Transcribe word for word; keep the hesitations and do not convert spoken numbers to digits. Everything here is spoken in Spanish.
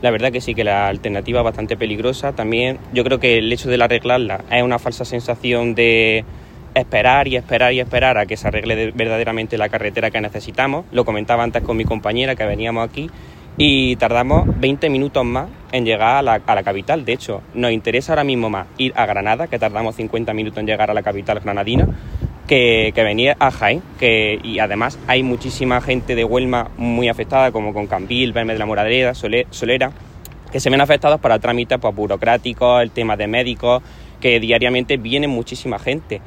La verdad que sí, que la alternativa es bastante peligrosa. También yo creo que el hecho de arreglarla es una falsa sensación de esperar y esperar y esperar a que se arregle verdaderamente la carretera que necesitamos. Lo comentaba antes con mi compañera que veníamos aquí y tardamos veinte minutos más en llegar a la, a la capital. De hecho, nos interesa ahora mismo más ir a Granada, que tardamos cincuenta minutos en llegar a la capital granadina, que, que venir a Jaén, que, y además hay muchísima gente de Huelma muy afectada, como con Cambil, Belmez de la Moradera, Sole, Solera, que se ven afectados para trámites pues, burocráticos, el tema de médicos, que diariamente viene muchísima gente.